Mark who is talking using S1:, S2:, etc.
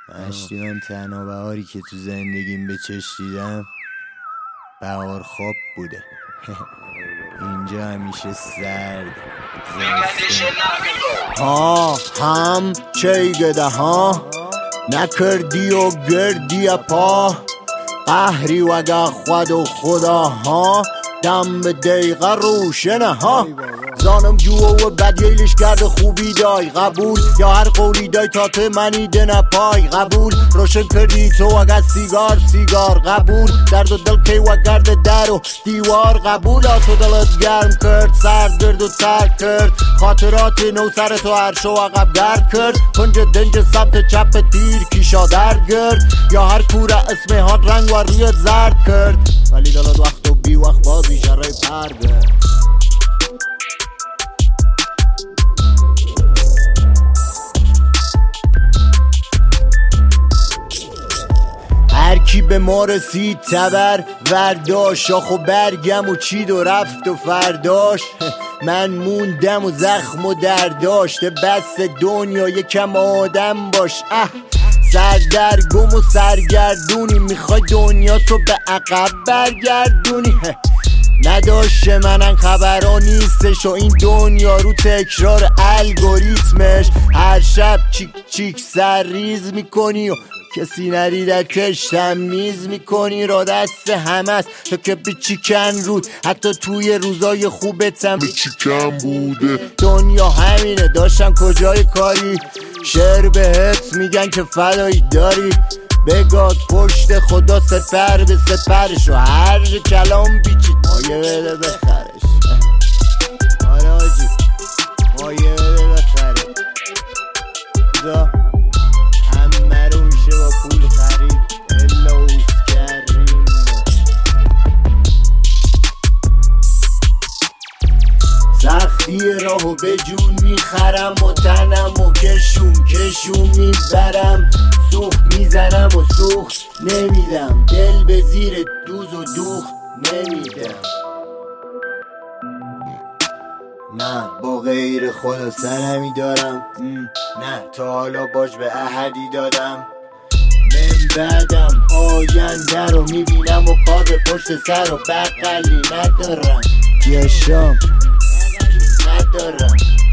S1: من تنها بهاری که تو زندگیم به چشم دیدم بهار خواب بوده. اینجا همیشه سرد ها هم چی گده ها نکردی و گردی پا قهری وگه خود و خدا ها دم به دقیقه روشنه ها زانم جوه و بدیلش کرده خوبی دای قبول یا هر قولی دای تا تو منی دنه پای قبول روشن کردی تو اگر سیگار قبول درد و دل کی و گرد در و دیوار قبول تو دلت گرم کرد سرد گرد و ترک کرد خاطرات نو سر تو عرش و عقب در کرد کنج دنج سمت چپ تیر کیشا در گرد یا هر کوره اسم هات رنگ و رویت زرد کرد ولی دلت وقت و بی وقت بازی شرای پر گرد. هرکی به ما رسید تبر ورداش شاخ و برگم و چید و رفت و فرداش من موندم و زخم و درداشته بس دنیا یکم آدم باش سردرگم و سرگردونی میخوای دنیا تو به عقب برگردونی نداشت منن خبرها نیستش و این دنیا رو تکرار الگوریتمش هر شب چیک چیک سر ریز میکنی و کسی نریدتش تمیز میکنی را دست همه است تو که به چیکن رود حتی توی روزای خوبتم به چیکن بوده دنیا همینه داشتن کجای کاری شعر بهت میگن که فدایی داری بگاد پشت خدا سپر به سپرش و هر کلام بیچید مایه بده بخرش آره آجی مایه بده بخره دا همه رو میشه با پول خرید اللوز کریم سختی راهو به جون میخرم و تنم و کشون میبرم سوخت میزنم و سوخت نمیدم دل به زیر دوز و دوخت نمیدم نه با غیر خدا سرمی دارم نه تا حالا باش به احدی دادم من بعدم آینده رو میبینم و کار به پشت سر و بقلی ندارم یه شام ندارم